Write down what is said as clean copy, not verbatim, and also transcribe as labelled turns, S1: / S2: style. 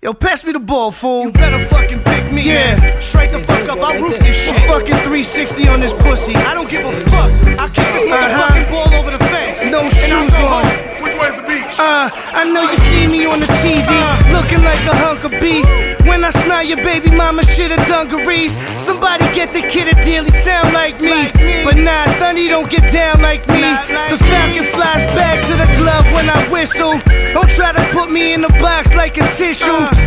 S1: Yo, pass me the ball, fool.
S2: You better fucking pick me.
S1: Yeah.
S2: Straight the fuck up, I'll roof this shit.
S1: We're fucking 360 on this pussy.
S2: I don't give a fuck. I'll kick this motherfucking ball over the fence.
S1: No shoes on.
S3: Which way's the beach?
S1: I know you see me on the TV, looking like a hunk of beef. When I smell your baby mama shit of dungarees. Somebody get the kid a deal, he sound like me. But nah, Thunny don't get down like me. The Falcon flies back to the glove when I whistle. Don't try to put me in a box like a tissue.